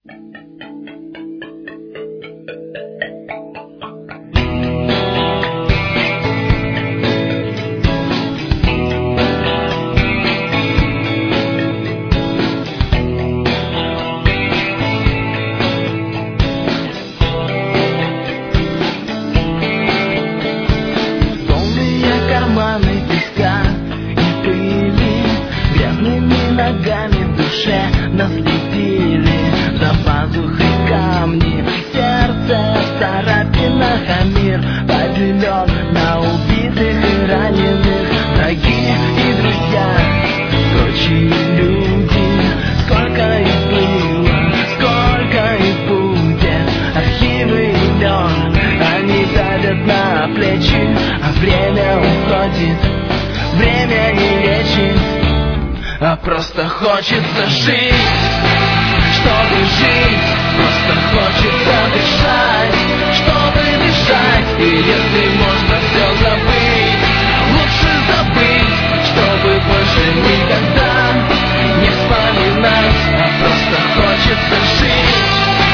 Ногами в душе наследили за пазухой камни, в сердце царапина, а мир поделен на убитых и раненых. Враги и друзья, прочие люди, сколько их было, сколько их будет. Архивы имен, они давят на плечи, а время уходит, время не лечит. А просто хочется жить, чтобы жить, просто хочется дышать, чтобы дышать. И если можно все забыть, лучше забыть, чтобы больше никогда не вспоминать. А просто хочется жить,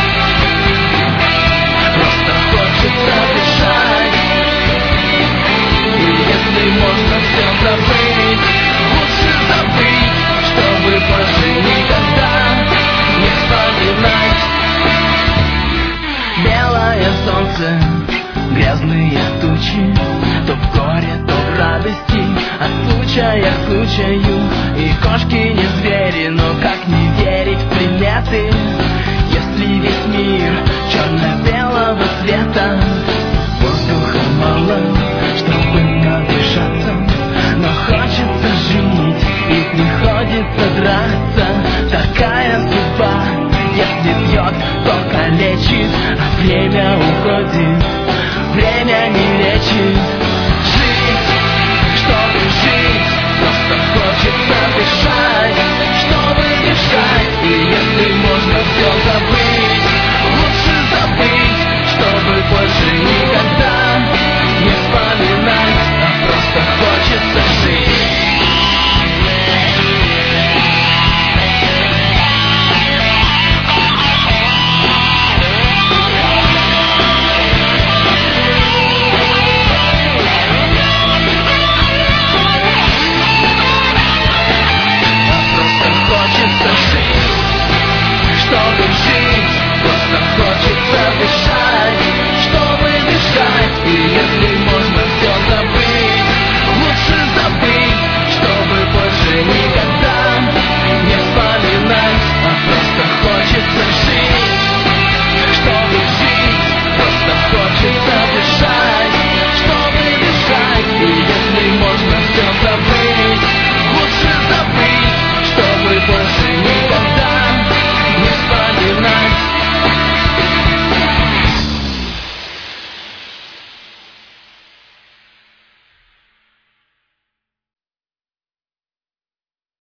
просто хочется дышать. И если можно все забыть, лучше забыть, чтобы больше никогда не вспоминать. Белое солнце, грязные тучи, то в горе, то в радости, от случая к случаю. И кошки не звери, но как не верить в приметы, если весь мир черно-белого цвета. Воздуха мало, чтобы надышаться, но хочется жить, и приходится драться. Такая судьба, если бьет, то калечит, а время уходит, время не лечит. Жить, чтобы жить, просто хочется дышать, чтобы дышать. И если